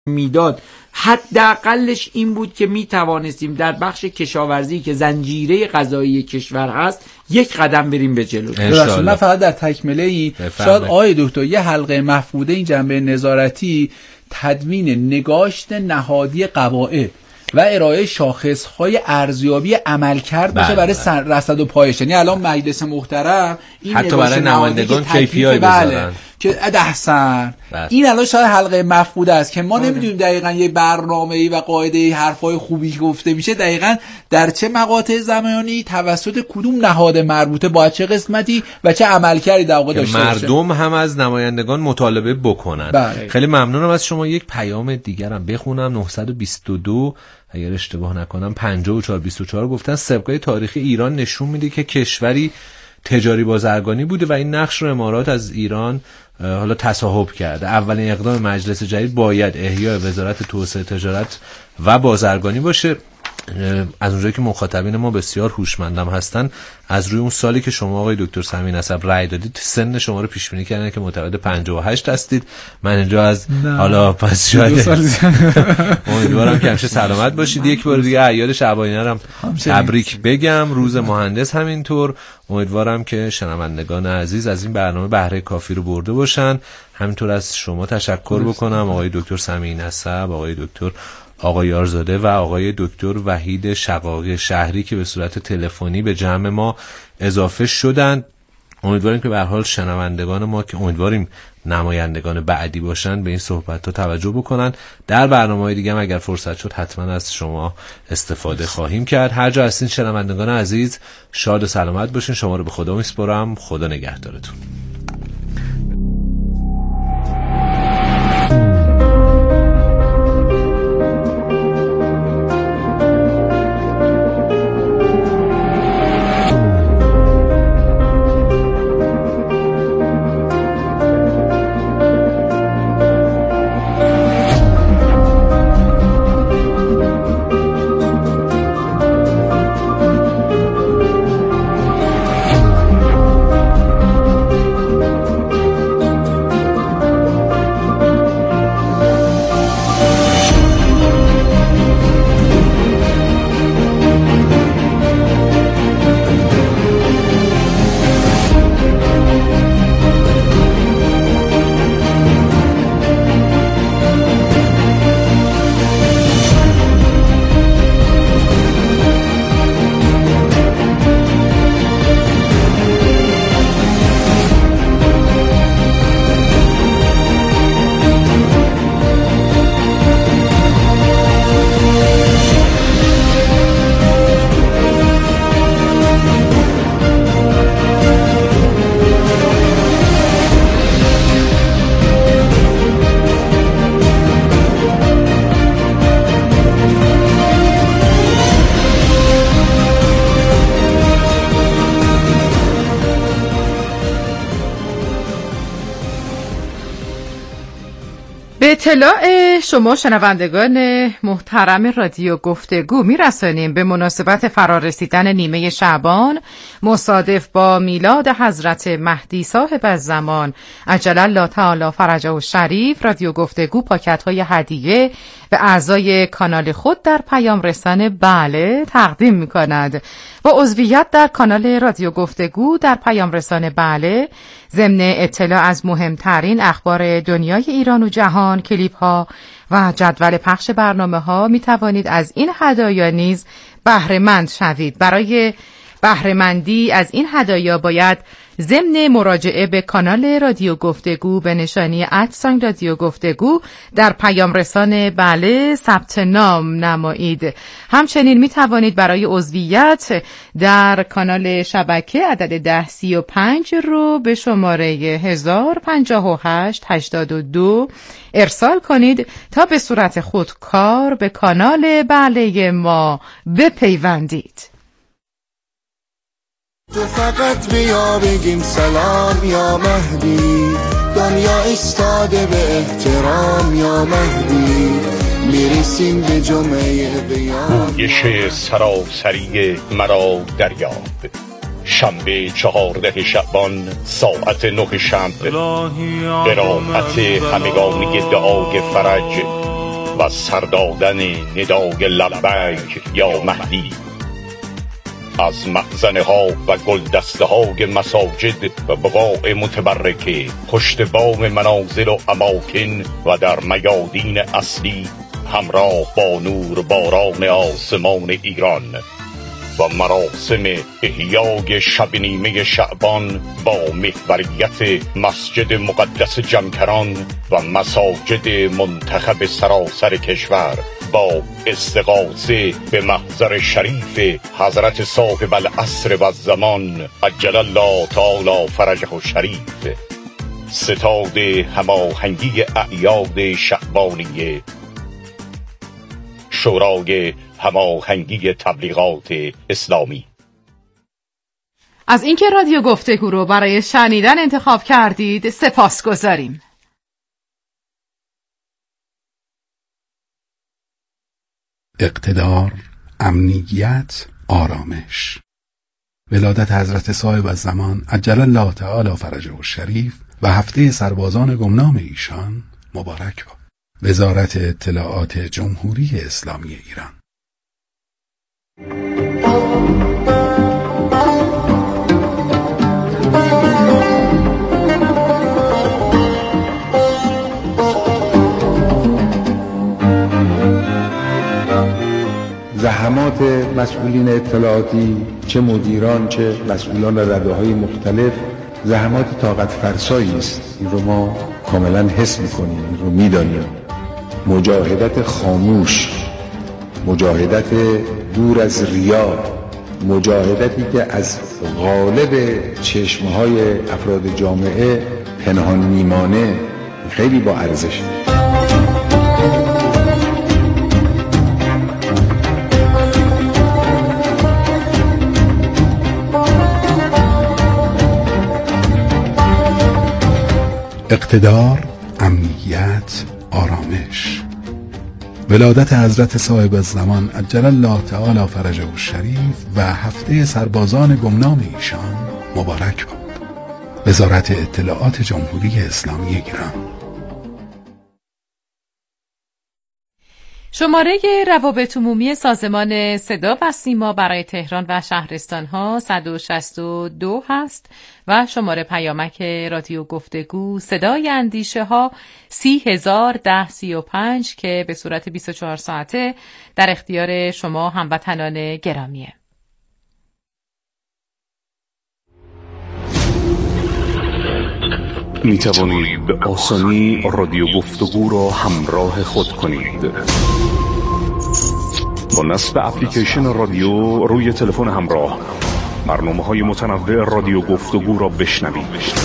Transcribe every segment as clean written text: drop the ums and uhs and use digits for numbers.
میداد حداقلش این بود که می توانستیم در بخش کشاورزی که زنجیره غذایی کشور هست یک قدم بریم به جلو. من فقط در تکمله این شاید آقای دکتر یه حلقه مفقوده این جنبه نظارتی تدوین نگاشت نهادی قواعد و ارائه شاخص‌های ارزیابی عملکرد باشه برای رصد و پایش. یعنی الان مجلس محترم این حتی برای نمایندگان KPI بذارن که احسن این الان شاید حلقه مفقوده است که ما نمیدونیم دقیقاً یه برنامه‌ای و قاعده حرفای خوبی گفته میشه دقیقاً در چه مقاطع زمانی توسط کدوم نهاد مربوطه با چه قسمتی و چه عملکردی در واقع داشته باشه مردم هم از نمایندگان مطالبه بکنن. خیلی ممنونم از شما. یک پیام دیگرم بخونم. 922 اگر اشتباه نکنم 5424 گفتن سابقه تاریخی ایران نشون میده که کشوری تجاری بازرگانی بوده و این نقش رو امارات از ایران حالا تصاحب کرده. اولین اقدام مجلس جدید باید احیای وزارت توسعه تجارت و بازرگانی باشه. از اونجایی که مخاطبین ما بسیار هوشمندم هستن، از روی اون سالی که شما آقای دکتر سمی نسب رأی دادید سن شما رو پیش بینی کردن که معتقد 58 هستید. من اینجا از حالا پس شاید امیدوارم که همیشه سلامت باشید. یک بار دیگه اعیاد شعبانیه رو تبریک بگم، روز مهندس همینطور. امیدوارم که شنوندگان عزیز از این برنامه بهره کافی رو برده باشن. همینطور از شما تشکر بکنم آقای دکتر سمی نسب، آقای دکتر آقای یارزاده و آقای دکتر وحید شقاقی شهری که به صورت تلفنی به جمع ما اضافه شدند. امیدواریم که به هر حال شنوندگان ما که امیدواریم نمایندگان بعدی باشن به این صحبت‌ها توجه بکنن. در برنامه‌های دیگه هم اگر فرصت شد حتما از شما استفاده خواهیم کرد. هر جا هستین شنوندگان عزیز شاد و سلامت باشین. شما رو به خدا میسپارم. خدا نگهدارتون. اطلاع شما شنوندگان محترم رادیو گفتگو میرسانیم به مناسبت فرارسیدن نیمه شعبان مصادف با میلاد حضرت مهدی صاحب الزمان عجل الله تعالی فرجه الشریف. رادیو گفتگو پاکت‌های هدیه به اعضای کانال خود در پیام رسان بله تقدیم می‌کند. با عضویت در کانال رادیو گفتگو در پیام رسان بله ضمن اطلاع از مهمترین اخبار دنیای ایران و جهان، کلیپ‌ها و جدول پخش برنامه‌ها می توانید از این هدایا نیز بهره مند شوید. برای بهره‌مندی از این هدایا باید ضمن مراجعه به کانال رادیو گفتگو به نشانی @ رادیو گفتگو در پیام رسان بله ثبت نام نمایید. همچنین می توانید برای عضویت در کانال شبکه عدد 1035 رو به شماره 1058 82 ارسال کنید تا به صورت خودکار به کانال بله ما بپیوندید. تو فقط بیا بگیم سلام یا مهدی، دنیا ایستاده به احترام یا مهدی، میرسیم به جمعه بیان. گویش سراسری مرا دریاب، شنبه 14 شعبان ساعت 9 شب، قرائت همگانی دعای فرج و سردادن ندای لبیک یا مهدی. از مخزنه ها و گلدسته های مساجد و بقاع متبرکه، پشت بام منازل و اماکن و در میادین اصلی، همراه با نور باران آسمان ایران و مراسم احیای شب نیمه شعبان با محوریت مسجد مقدس جمکران و مساجد منتخب سراسر کشور، با استغاثه به محضر شریف حضرت صاحب العصر و الزمان عجل الله تعالی فرجه الشریف، ستاد هماهنگی اعیاد شعبانیه، شورای هماهنگی تبلیغات اسلامی. از اینکه رادیو گفتگو رو برای شنیدن انتخاب کردید سپاسگزاریم. اقتدار، امنیت، آرامش. ولادت حضرت صاحب الزمان عجل الله تعالی فرجه الشریف و هفته سربازان گمنام ایشان مبارک باد. وزارت اطلاعات جمهوری اسلامی ایران. زحمات مسئولین اطلاعاتی، چه مدیران چه مسئولان رده‌های مختلف، زحمات طاقت فرسایی است. این رو ما کاملا حس می‌کنیم، این رو می‌دانیم. مجاهدت خاموش، مجاهدت دور از ریا، مجاهدتی که از غالب چشمهای افراد جامعه پنهان میمانه، خیلی با ارزشه. اقتدار، امنیت، آرامش. ولادت حضرت صاحب الزمان عجل الله تعالی فرجه الشریف و هفته سربازان گمنام ایشان مبارک باد. وزارت اطلاعات جمهوری اسلامی ایران. شماره روابط عمومی سازمان صدا و سیما برای تهران و شهرستان‌ها 162 هست و شماره پیامک رادیو گفتگو صدای اندیشه ها 301035 که به صورت 24 ساعته در اختیار شما هموطنان گرامیه. می توانید به آسانی رادیو گفتگو را همراه خود کنید. با نصب اپلیکیشن رادیو روی تلفن همراه برنامه‌های متنوع رادیو گفتگو را بشنوید.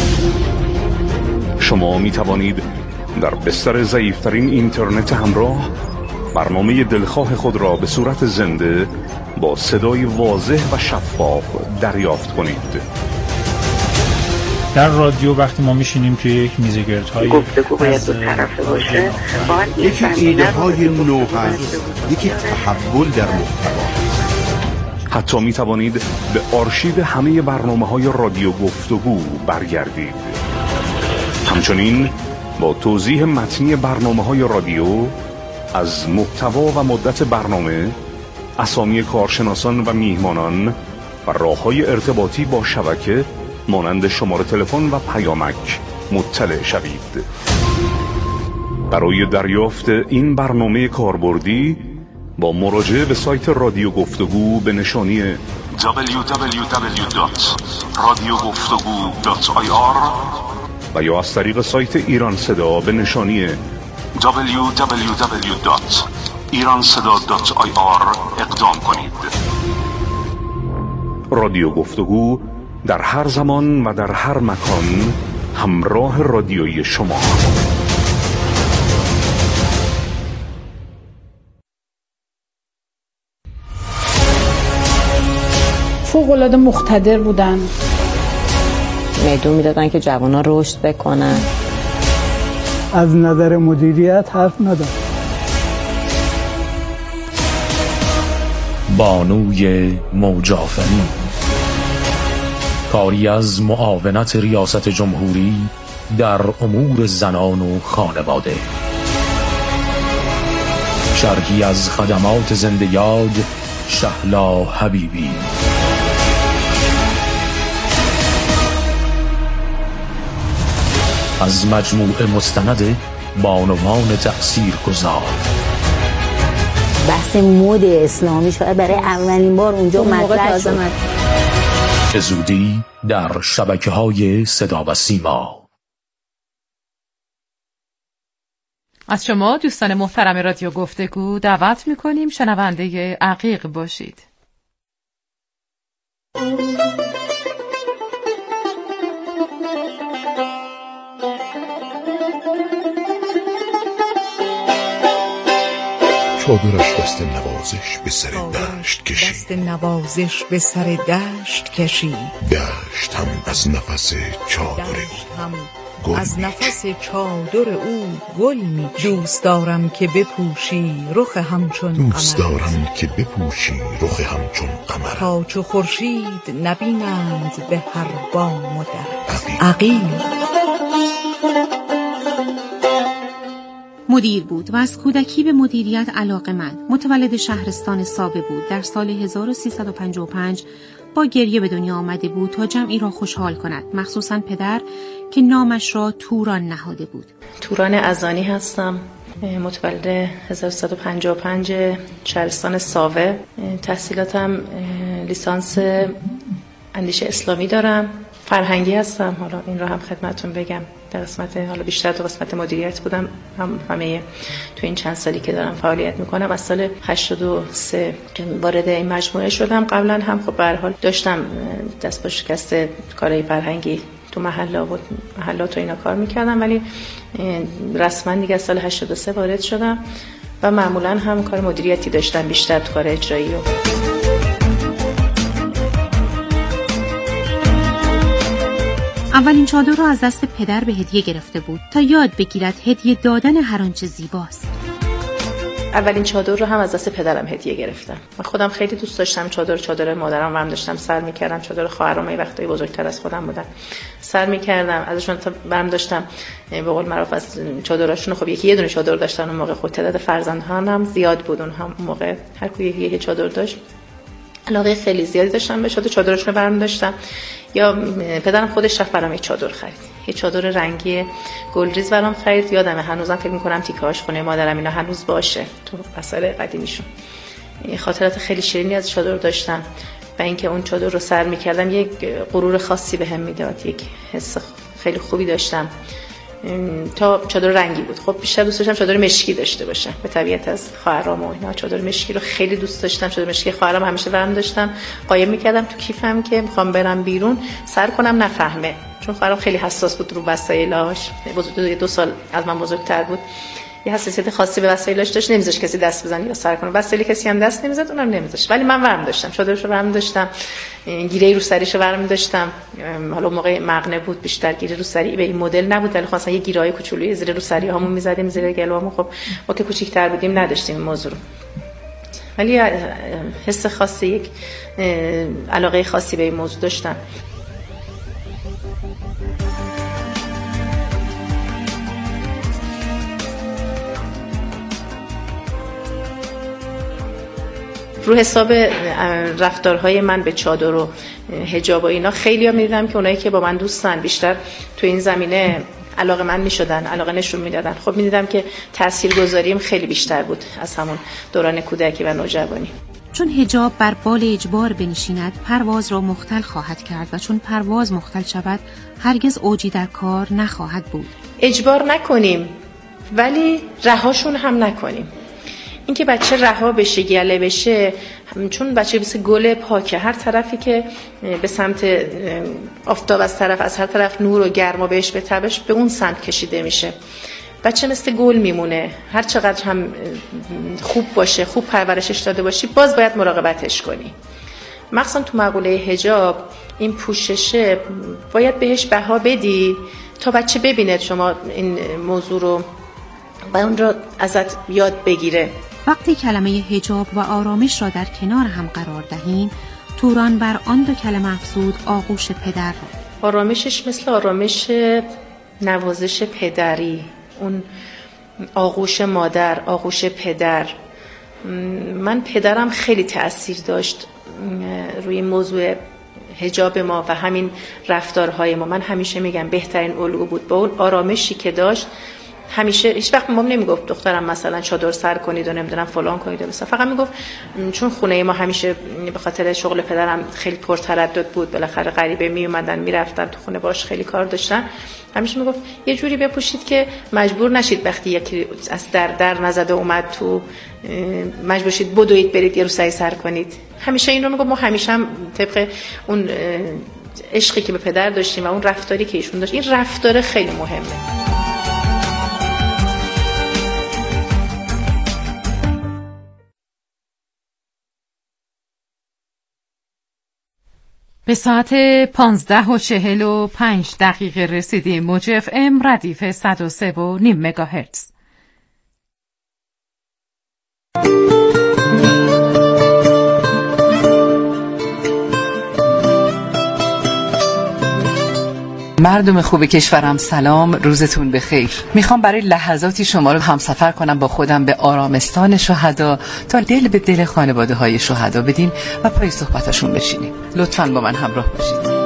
شما می توانید در بستر ضعیف‌ترین اینترنت همراه برنامه دلخواه خود را به صورت زنده با صدای واضح و شفاف دریافت کنید. در رادیو وقتی ما میشینیم توی یک میزگردهای گفتگو باید دو طرفه باشه، یکی ایده های نو هست، یکی تحول در محتوا. حتی می توانید به آرشیو همه برنامه‌های رادیو گفتگو برگردید. همچنین با توضیح متنی برنامه‌های رادیو از محتوا و مدت برنامه، اسامی کارشناسان و میهمانان و راه‌های ارتباطی با شبکه مانند شماره تلفن و پیامک مطلع شوید. برای دریافت این برنامه کاربردی با مراجعه به سایت رادیو گفتگو به نشانی www.radiogoftegu.ir و یا از طریق سایت ایران صدا به نشانی www.iranseda.ir اقدام کنید. رادیو گفتگو در هر زمان و در هر مکان همراه رادیویی شما. فوق‌العاده مقتدر بودن، میدون میدادن که جوانان رشد بکنن. از نظر مدیریت حرف ندارن. بانوی موج‌آفرین، کاری از معاونت ریاست جمهوری در امور زنان و خانواده. شرحی از خدمات زنده یاد شهلا حبیبی. از مجموعه مستند بانوان تأثیرگذار. بحث مد اسلامی شاید برای اولین بار اونجا مطرح شد. به زودی در شبکه‌های صدا و سیما. از شما دوستان محترم رادیو گفتگو دعوت می‌کنیم شنونده عقیق باشید. چادرش دست نوازش به سر دشت کشید. دست نوازش به سر دشت کشید. دشت هم از نفس چادر او از نفس چادر او گل می. دوست دارم که بپوشی رخ همچون قمر. دوست دارم که بپوشی رخ همچون قمر. تا چو خورشید نبینند به هر بام و در. عقیل مدیر بود و از کودکی به مدیریت علاقه‌مند. متولد شهرستان سابه بود. در سال 1355 با گریه به دنیا آمده بود تا جمعی را خوشحال کند، مخصوصاً پدر که نامش را توران نهاده بود. توران ازانی هستم، متولد 1355 شهرستان ساوه. تحصیلاتم لیسانس اندیشه اسلامی دارم. فرهنگی هستم، حالا این رو هم خدمتتون بگم. در قسمت حالا بیشتر تو قسمت مدیریت بودم، همه تو این چند سالی که دارم فعالیت میکنم. از سال 83 که وارد این مجموعه شدم. قبلا هم خب به هر حال داشتم دست با شکست کارهای فرهنگی تو محلات و اینا کار میکردم، ولی رسما دیگه از سال 83 وارد شدم و معمولا هم کار مدیریتی داشتم، بیشتر تو کار اجرایی. اولین چادر را از دست پدر به هدیه گرفته بود تا یاد بگیرد هدیه دادن هر آنچه زیباست. اولین چادر رو هم از دست پدرم هدیه گرفتم. من خودم خیلی دوست داشتم چادر مادرم هم داشتم سر می‌کردم. چادر خواهرام یه وقتایی بزرگتر از خودم بودن، سر می‌کردم ازشون، تا برام داشتم به قول معروف از چادراشون. خب یه دونه چادر داشتن اون موقع، خود تعداد فرزندان هم زیاد بود اون هم موقع، هر کی یه چادر داشت. علاقه خیلی زیادی داشتم به چادرشون برام داشتم. یا پدرم خودش رفت برام یک چادر خرید، یه چادر رنگی گلریز برام خرید. یادمه هنوزم فکر می‌کنم تیکه‌هاش خونه مادرم اینا هنوز باشه تو وسایل قدیمیشون. خاطرات خیلی شیرینی از چادر داشتم و اینکه اون چادر رو سر می‌کردم یک غرور خاصی بهم میداد، یک حس خیلی خوبی داشتم. تا چادر رنگی بود. خب بیشتر دوست داشتم چادر مشکی داشته باشم، به طبیعت از خواهرام و اینا چادر مشکی رو خیلی دوست داشتم. چادر مشکی خواهرام همیشه برام داشتم، قایم می‌کردم تو کیفم که می‌خوام برم بیرون سر کنم نفهمه، چون خواهرام خیلی حساس بود رو وسایلاش. 2 سال از من بزرگتر بود، یه حساسیت خاصی به وسایلاش داشت، نمیذاش کسی دست بزنه یا سر کنه. وسایل کسی هم دست نمیزد، اونم نمیذاش، ولی من ورم داشتم، چادرشو ورم داشتم، گیره رو سریشو ورم داشتم. حالا موقع مغنه بود، بیشتر گیره رو سری به این مدل نبود، ولی خاصا یه گیرهای کوچولوی زیر رو سری هامون میزدیم، زیر گلوامون. خب ما که کوچیک‌تر بودیم نداشتیم این موضوع رو، ولی حس خاصی، یک علاقه خاصی به این موضوع داشتم. رو حساب رفتارهای من به چادر و حجاب و اینا خیلی‌ها می‌دیدم که اونایی که با من دوستن بیشتر تو این زمینه علاقه من می‌شدن، علاقه نشون میدادن. خب می‌دیدم که تاثیرگذاریم خیلی بیشتر بود از همون دوران کودکی و نوجوانی. چون حجاب بر بال اجبار بنشیند پرواز را مختل خواهد کرد و چون پرواز مختل شود هرگز اوجی در کار نخواهد بود. اجبار نکنیم ولی رهاشون هم نکنیم. اینکه بچه رها بشه، گله بشه، چون بچه مثل گل پاکه، هر طرفی که به سمت آفتاب از هر طرف نور و گرما بهش بتابش به اون سمت کشیده میشه. بچه مثل گل میمونه، هر چقدر هم خوب باشه، خوب پرورشش داده باشی، باز باید مراقبتش کنی. مخصوصا تو مقوله حجاب این پوششه باید بهش بها بدی تا بچه ببینه شما این موضوع رو و اون رو ازت یاد بگیره. وقتی کلمه حجاب و آرامش را در کنار هم قرار دهیم، توران بر آن 2 کلمه افزود آغوش پدر را. آرامشش مثل آرامش نوازش پدری، اون آغوش مادر، آغوش پدر، من پدرم خیلی تأثیر داشت روی موضوع حجاب ما و همین رفتارهای ما. من همیشه میگم بهترین الگو بود. با اون آرامشی که داشت همیشه هیچ وقت مام نمیگفت دخترم مثلا چادر سر کنید و نمیدونم فلان کنید و مثلا، فقط میگفت چون خونه ما همیشه به خاطر شغل پدرم خیلی پرتردد بود، بالاخره غریبه می اومدن میرفتن تو خونه، باش خیلی کار داشتن، همیشه میگفت یه جوری بپوشید که مجبور نشید وقتی یکی از در نزده اومد تو مجبور شید بدوید برید یه رو سر کنید. همیشه این رو میگفت. ما همیشه هم طبق اون عشقی که به پدر داشتیم و اون رفتاری که ایشون داشت، این رفتار خیلی مهمه. به ساعت 15:45 رسیدیم. موج FM ردیف 103.5 مگاهرتز. مردم خوب کشورم سلام، روزتون بخیر. میخوام برای لحظاتی شما رو همسفر کنم با خودم به آرامستان شهدا تا دل به دل خانواده های شهدا بدیم و پای صحبتشون بشینیم. لطفاً با من همراه باشید.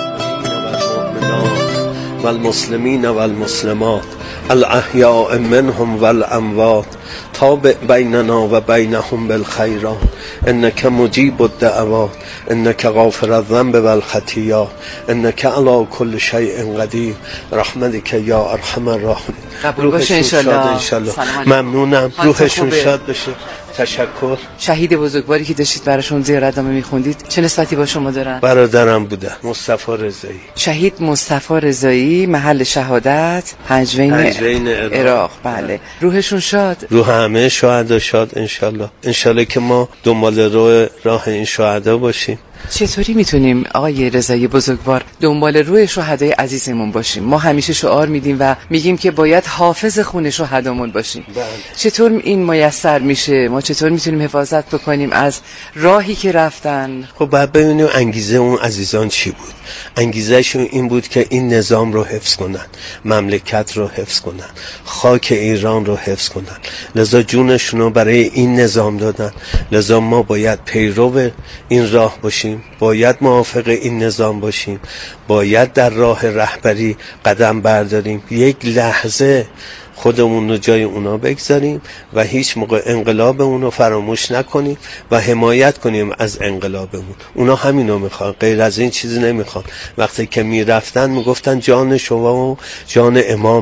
والمسلمین والمسلمات الاحیاء منهم والاموات تابع بیننا و بینهم بالخیرات انک مجیب الدعوات انک غافر الذنب والخطیات انک علی کل شیء قدیر رحمتک یا ارحم الراحمین. قبول باشه انشالله. ممنونم. روحشون شاد بشه. تشکر. شهید بزرگواری که داشتید براشون زیارتنامه میخوندید چه نسبتی با شما دارن؟ برادرم بوده، مصطفی رضایی. شهید مصطفی رضایی، محل شهادت پنجوین عراق. بله. روحشون شاد. روح همه شهدا شاد انشالله. انشالله که ما دنبال راه این شهدا باشیم. چطوری میتونیم آقای رضایی بزرگوار دنبال روی شهدای عزیزمون باشیم؟ ما همیشه شعار میدیم و میگیم که باید حافظ خون شهدامون باشیم. چطور این میسر میشه؟ ما چطور میتونیم حفاظت بکنیم از راهی که رفتن؟ خب باید ببینیم انگیزه اون عزیزان چی بود. انگیزهشون این بود که این نظام رو حفظ کنن، مملکت رو حفظ کنن، خاک ایران رو حفظ کنن، لذا جونشون رو برای این نظام دادن. لذا ما باید پیرو این راه باشیم، باید موافق این نظام باشیم، باید در راه رهبری قدم برداریم، یک لحظه خودمون رو جای اونا بگذاریم و هیچ موقع انقلابمون رو فراموش نکنیم و حمایت کنیم از انقلابمون. اونا همینو میخوان، غیر از این چیزی نمیخوان. وقتی که میرفتن میگفتن جان شما و جان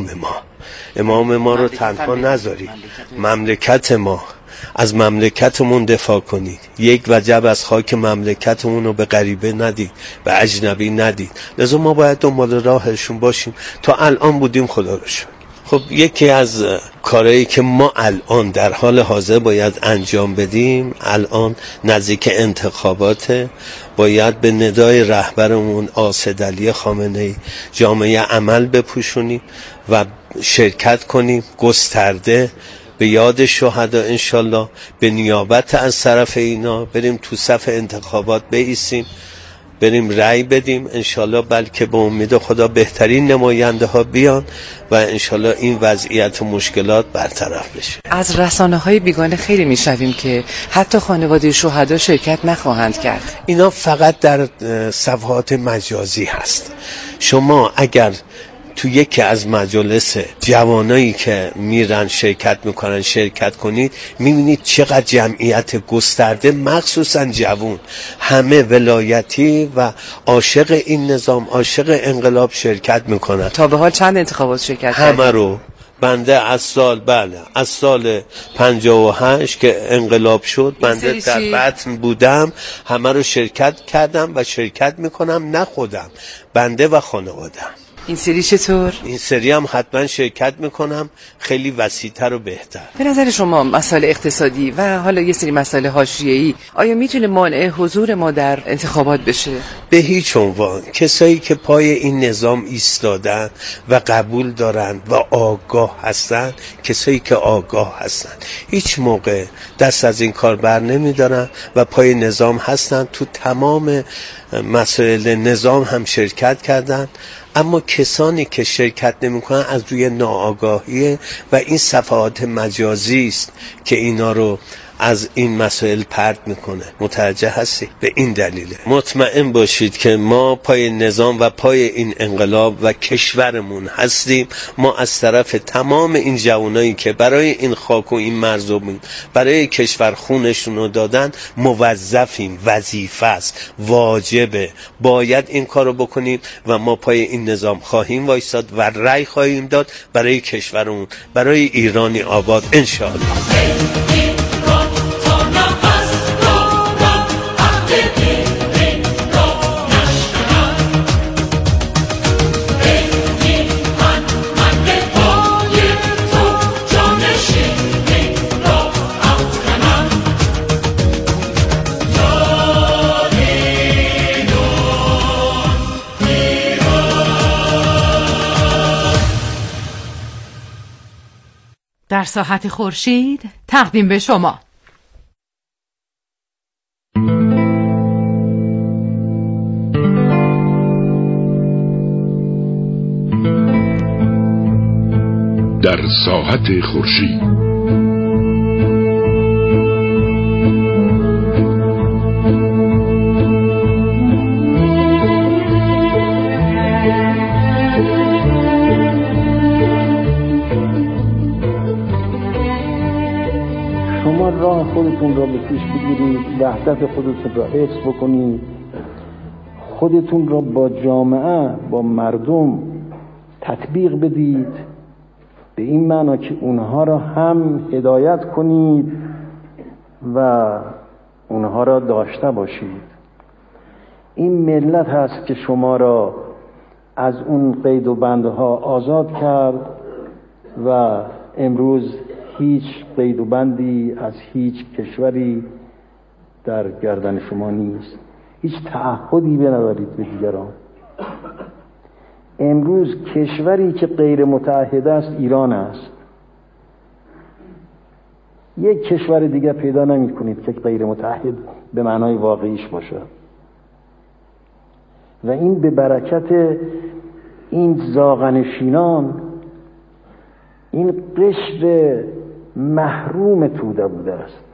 امام ما رو تنها نذارید، مملکت ما، از مملکتمون دفاع کنید، یک وجب از خاک مملکتمون رو به غریبه ندید، به اجنبی ندید. لذا ما باید دنبال راهشون باشیم. تا الان بودیم، خدا رو شکر. خب یکی از کارهایی که ما الان در حال حاضر باید انجام بدیم، الان نزدیک انتخابات، باید به ندای رهبرمون آسد علی خامنه‌ای جامعه عمل بپوشونیم و شرکت کنیم گسترده به یاد شهدا انشالله، به نیابت از طرف اینا بریم تو صف انتخابات بایستیم، بریم رأی بدیم انشالله، بلکه به امید خدا بهترین نماینده ها بیان و انشالله این وضعیت و مشکلات برطرف بشه. از رسانه‌های بیگانه خیلی میشنویم که حتی خانواده شهدا شرکت نخواهند کرد. اینا فقط در صفحات مجازی هست. شما اگر تو یکی از مجالس جوانایی که میرن شرکت میکنن شرکت کنید، میبینید چقدر جمعیت گسترده، مخصوصا جوان، همه ولایتی و عاشق این نظام، عاشق انقلاب شرکت میکنن. تا به حال چند انتخابات شرکت همه کردید؟ رو بنده از سال 58 که انقلاب شد بنده در بطن بودم، همه رو شرکت کردم و شرکت میکنم، نه خودم، بنده و خانوادم. این سری چطور؟ این سری هم حتما شرکت میکنم، خیلی وسیع‌تر و بهتر. به نظر شما مسائل اقتصادی و حالا یه سری مسائل حاشیه‌ای آیا میتونه مانع حضور ما در انتخابات بشه؟ به هیچ عنوان. کسایی که پای این نظام ایستادن و قبول دارن و آگاه هستن، کسایی که آگاه هستن هیچ موقع دست از این کار بر نمیدارن و پای نظام هستن، تو تمام مسائل نظام هم شرکت کردن. اما کسانی که شرکت نمی‌کنن از روی ناآگاهی و این صفحات مجازی است که اینا رو از این مسائل پرت میکنه. متوجه هستی؟ به این دلیله. مطمئن باشید که ما پای نظام و پای این انقلاب و کشورمون هستیم. ما از طرف تمام این جوانایی که برای این خاک و این مرزوم برای کشور خونشون رو دادن موظفیم، وظیفه است، واجبه، باید این کارو بکنیم و ما پای این نظام خواهیم وایساد و رأی خواهیم داد برای کشورمون، برای ایرانی آباد انشاءالله. در ساحت خورشید تقدیم به شما در ساحت خورشید. راه خودتون را به پیش بگیرید، وحدت خودتون را حفظ بکنید، خودتون را با جامعه، با مردم تطبیق بدید، به این معنا که اونها را هم هدایت کنید و اونها را داشته باشید. این ملت هست که شما را از اون قید و بندها آزاد کرد و امروز هیچ قید و بندی از هیچ کشوری در گردن شما نیست، هیچ تعهدی ندارید به دیگران. امروز کشوری که غیر متعهد است ایران است. یک کشور دیگه پیدا نمی کنید که غیر متعهد به معنای واقعیش باشه و این به برکت این زاغنشینان، این قشر محروم توده بوده است.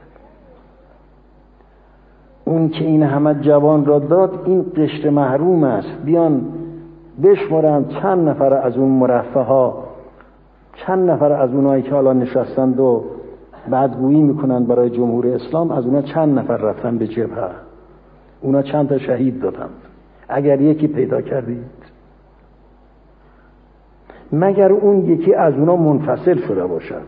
اون که این همه جوان را داد این قشر محروم است. بیان بشمارن چند نفر از اون مرفه ها، چند نفر از اونایی که حالا نشستند و بدگویی میکنند برای جمهوری اسلام، از اونا چند نفر رفتن به جبهه، اونا چند تا شهید دادند. اگر یکی پیدا کردید، مگر اون یکی از اونا منفصل شده باشد؟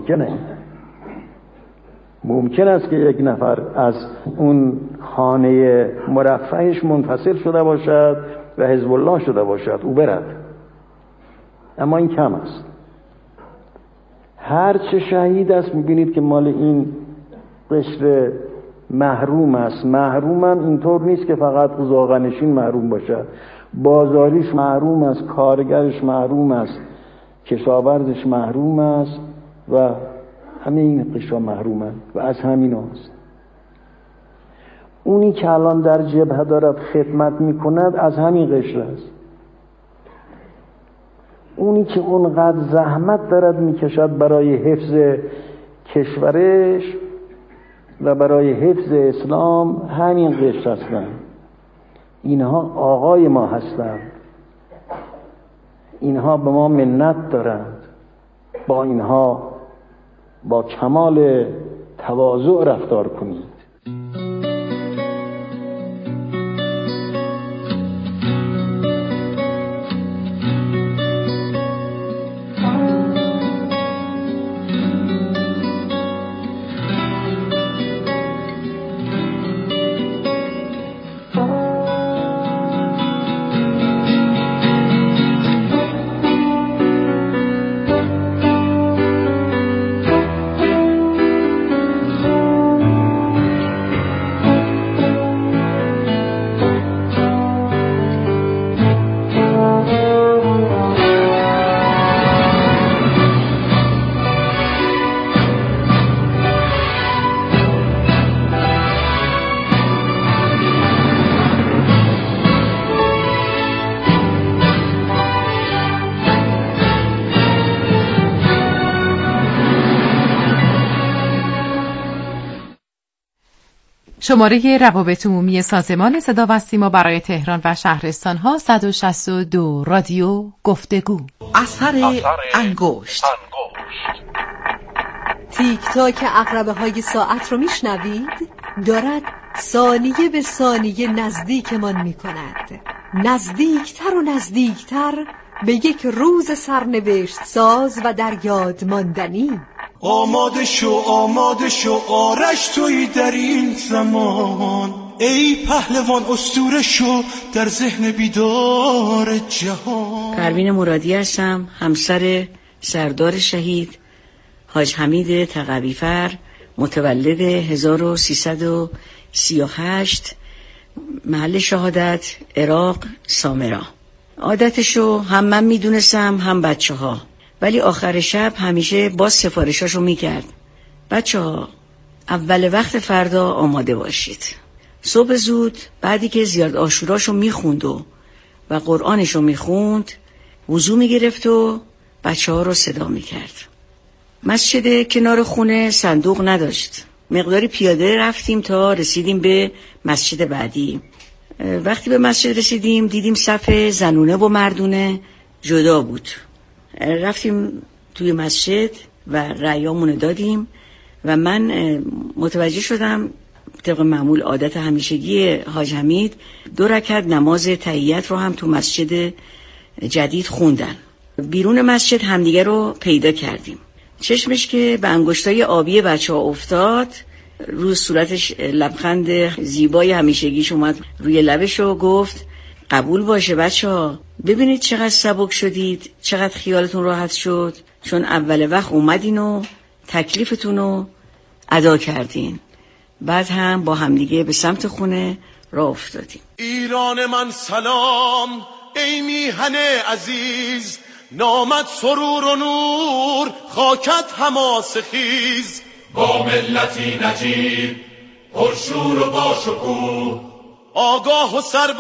ممکن است که یک نفر از اون خانه مرفهش منفصل شده باشد و حزب الله شده باشد، او برد، اما این کم است. هر چه شهید است میبینید که مال این قشر محروم است. محرومم اینطور نیست که فقط زاغنشین محروم باشد، بازاریش محروم است، کارگرش محروم است، کشاورزش محروم است و همه این قشر محرومند و از همین هاست. اونی که الان در جبهه دارد خدمت میکند از همین قشر است. اونی که اونقدر زحمت دارد میکشد برای حفظ کشورش و برای حفظ اسلام، همین قشر هستند. اینها آقای ما هستند، اینها به ما منت دارند. با اینها با کمال تواضع رفتار کنید. شماره روابط عمومی سازمان صدا و سیما برای تهران و شهرستان‌ها 162 رادیو گفتگو. اثر انگشت. تیک تاک عقربه‌های ساعت رو میشنوید؟ دارد ثانیه به ثانیه نزدیکمان میکند، نزدیکتر و نزدیکتر به یک روز سرنوشت ساز و در یاد ماندنی. آماده شو آرش تویی در این زمان، ای پهلوان اسطوره شو در ذهن بیدار جهان. پروین مرادی هستم، همسر سردار شهید حاج حمید تقوی‌فر، متولد 1338، محل شهادت عراق سامرا. عادتشو هم من میدونستم هم بچه ها، ولی آخر شب همیشه باز سفارشاشو میکرد. بچه ها اول وقت فردا آماده باشید. صبح زود بعدی که زیارت عاشوراشو میخوند و قرآنشو میخوند وضو میگرفت و بچه ها رو صدا میکرد. مسجد کنار خونه صندوق نداشت. مقداری پیاده رفتیم تا رسیدیم به مسجد بعدی. وقتی به مسجد رسیدیم دیدیم صف زنونه و مردونه جدا بود. رفتیم توی مسجد و رأیامونو دادیم و من متوجه شدم طبق معمول عادت همیشگی حاج حمید 2 رکعت نماز تحیت رو هم تو مسجد جدید خوندن. بیرون مسجد همدیگه رو پیدا کردیم. چشمش که به انگشتای آبی بچه ها افتاد، روی صورتش لبخند زیبای همیشگیش اومد روی لبش و گفت قبول باشه بچه ها، ببینید چقدر سبک شدید، چقدر خیالتون راحت شد، چون اول وقت اومدین و تکلیفتون رو ادا کردین. بعد هم با همدیگه به سمت خونه راه افتادیم. ایران من سلام، ای میهن عزیز، نامت سرور و نور، خاکت حماسه خیز. با ملتی نجیب پرشور و باشکوه، آگاه و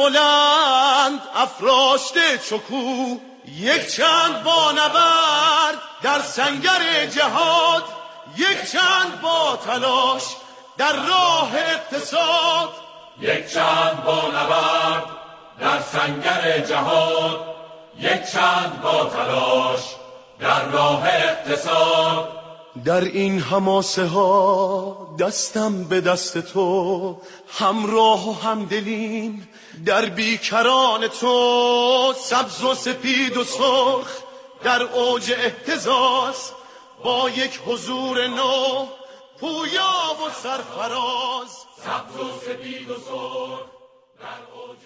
سربلند افراشته چکو. یک چند با نبرد در سنگر جهاد، یک چند با تلاش در راه اقتصاد. یک چند با نبرد در سنگر جهاد، یک چند با تلاش در راه اقتصاد. در این حماسه ها دستم به دست تو، همراه و همدلیم در بیکران تو. سبز و سپید و سرخ در اوج اهتزاز، با یک حضور نو پویا و سرفراز. سبز و سپید و سرخ در اوج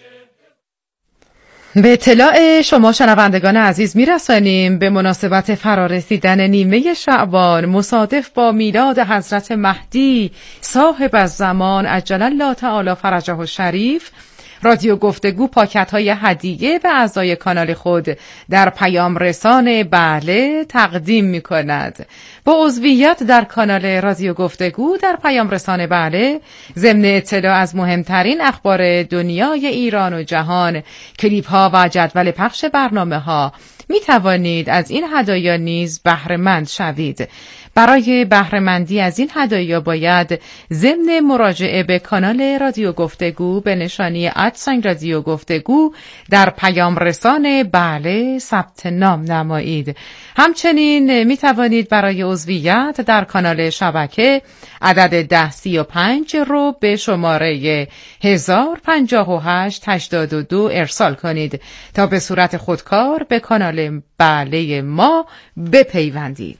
به اطلاع شما شنوندگان عزیز میرسانیم به مناسبت فرارسیدن نیمه شعبان مصادف با میلاد حضرت مهدی صاحب الزمان عجل الله تعالی فرجه الشریف، رادیو گفتگو پاکت‌های هدیه به اعضای کانال خود در پیام رسان بله تقدیم می‌کند. با عضویت در کانال رادیو گفتگو در پیام رسان بله، ضمن اطلاع از مهمترین اخبار دنیای ایران و جهان، کلیپ‌ها و جدول پخش برنامه‌ها، می توانید از این هدایا نیز بهره مند شوید. برای بهره مندی از این هدایا باید ضمن مراجعه به کانال رادیو گفتگو به نشانی رادیو گفتگو در پیام رسان بله ثبت نام نمایید. همچنین می توانید برای عضویت در کانال شبکه عدد 1035 رو به شماره 105882 ارسال کنید تا به صورت خودکار به کانال بله ما بپیوندید.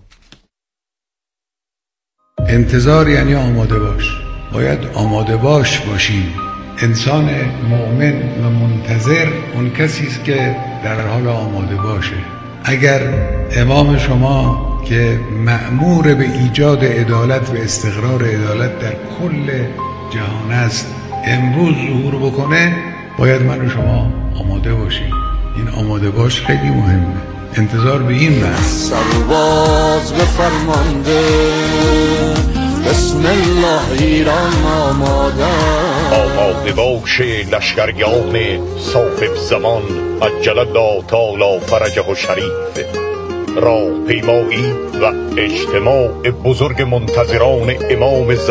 انتظار یعنی آماده باش. باید آماده باشیم. انسان مؤمن و منتظر اون کسی است که در حال آماده باشه. اگر امام شما که مأمور به ایجاد عدالت و استقرار عدالت در کل جهان است امروز ظهور بکنه، باید من و شما آماده باشیم. این آماده باش خیلی مهمه. انتظار به این بحث. سرباز به فرمانده بسم الله ایران آماده باشه لشکریان صاحب زمان عجل الله تعالی فرجه الشریف. راه پیمایی و اجتماع بزرگ منتظران امام